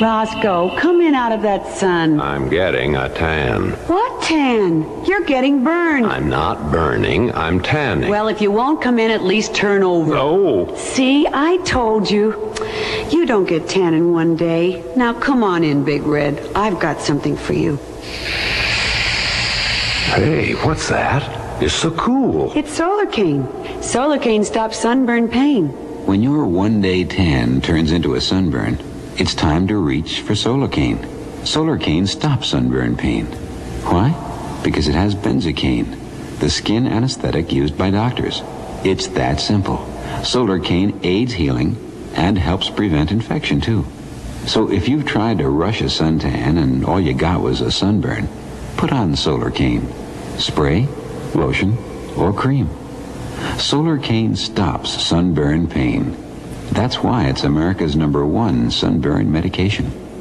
Roscoe, come in out of that sun. I'm getting a tan. What tan? You're getting burned. I'm not burning, I'm tanning. Well, if you won't come in, at least turn over. No. See, I told you. You don't get tan in one day. Now come on in, Big Red. I've got something for you. Hey, what's that? It's so cool. It's Solar Cane. Solar Cane stops sunburn pain. When your one-day tan turns into a sunburn, it's time to reach for Solar Cane. Solar Cane stops sunburn pain. Why? Because it has benzocaine, the skin anesthetic used by doctors. It's that simple. Solar Cane aids healing and helps prevent infection, too. So if you've tried to rush a suntan and all you got was a sunburn, put on Solar Cane. Spray, lotion, or cream. Solar Cane stops sunburn pain. That's why it's America's #1 sunburn medication.